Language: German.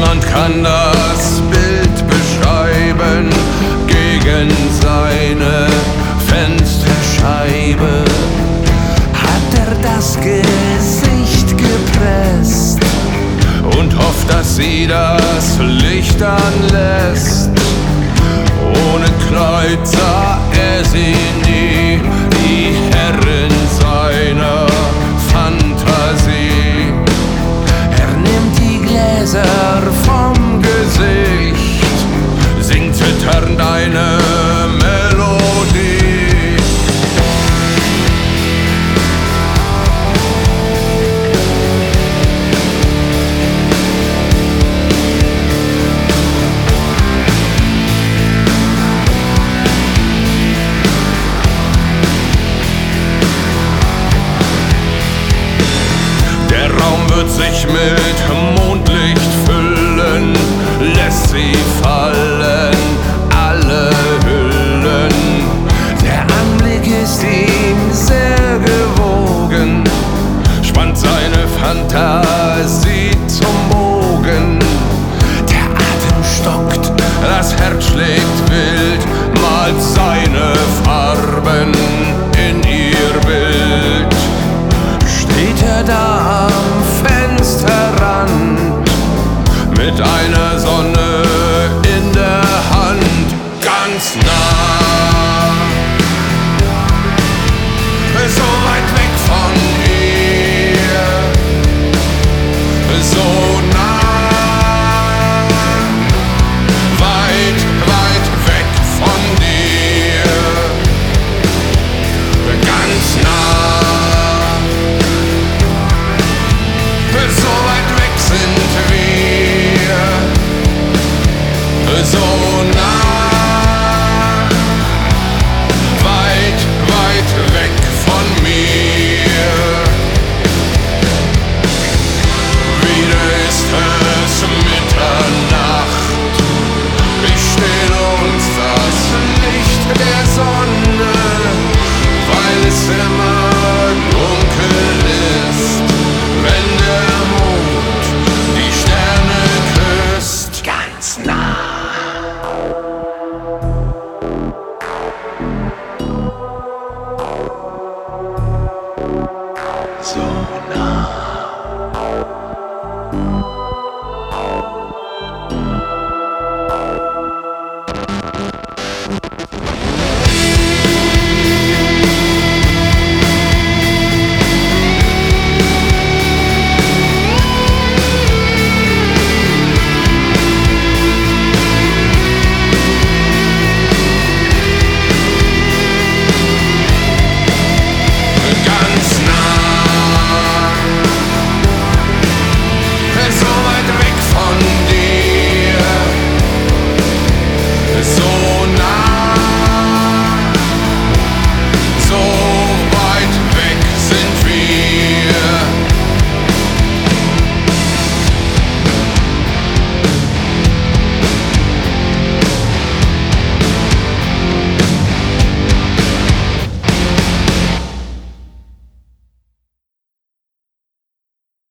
Niemand kann das Bild beschreiben gegen seine Fensterscheibe. Hat er das Gesicht gepresst und hofft, dass sie das Licht anlässt. Ohne Kleid sah er sie nie, die Herrin seiner Fantasie. Er nimmt die Gläser vom Gesicht, singt zitternd eine Melodie. Der Raum wird sich mit Mondlicht füllen, lässt sie fallen, alle Hüllen. Der Anblick ist ihm sehr gewogen, spannt seine Fantasie zum Bogen. Der Atem stockt, das Herz schlägt wild, malt seine Farben in ihr Bild. Steht er da am Fensterrand mit einer Sonne in der Hand, ganz nah, so weit weg von ihr, so nah, weit, weit weg von dir, ganz nah. So weit weg sind wir, so nah, weit, weit weg von mir. Wieder ist es Mitternacht, ich stehl uns das Licht der Sonne, weil es immer